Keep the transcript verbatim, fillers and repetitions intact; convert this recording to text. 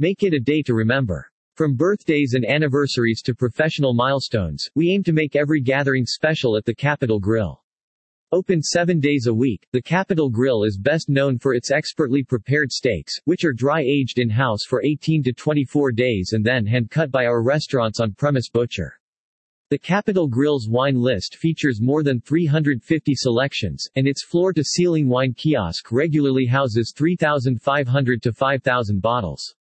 Make it a day to remember. From birthdays and anniversaries to professional milestones, we aim to make every gathering special at the Capital Grille. Open seven days a week, the Capital Grille is best known for its expertly prepared steaks, which are dry-aged in-house for eighteen to twenty-four days and then hand-cut by our restaurant's on-premise butcher. The Capital Grille's wine list features more than three hundred fifty selections, and its floor-to-ceiling wine kiosk regularly houses three thousand five hundred to five thousand bottles.